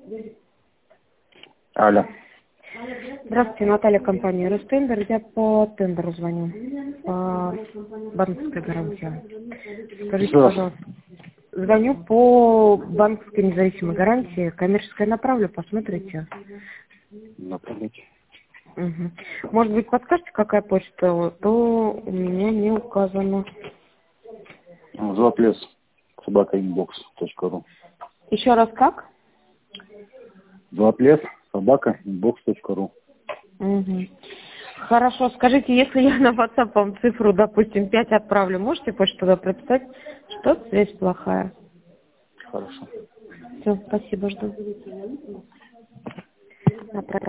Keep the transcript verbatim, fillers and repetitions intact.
Алло. Здравствуйте, Наталья, компания Ростендер. Я по тендеру звоню, по банковской гарантии. Скажите, пожалуйста, звоню по банковской независимой гарантии. Коммерческое направлю, посмотрите. Направить. Угу. Может быть, подскажете, какая почта? То у меня не указано. Златлес. Собака инбокс точка ру. Еще раз как? Златлес. Собака инбокс точка ру. Угу. Хорошо, скажите, если я на WhatsApp вам цифру, допустим, пять отправлю, можете почту туда прописать? Что связь плохая? Хорошо. Все, спасибо, жду.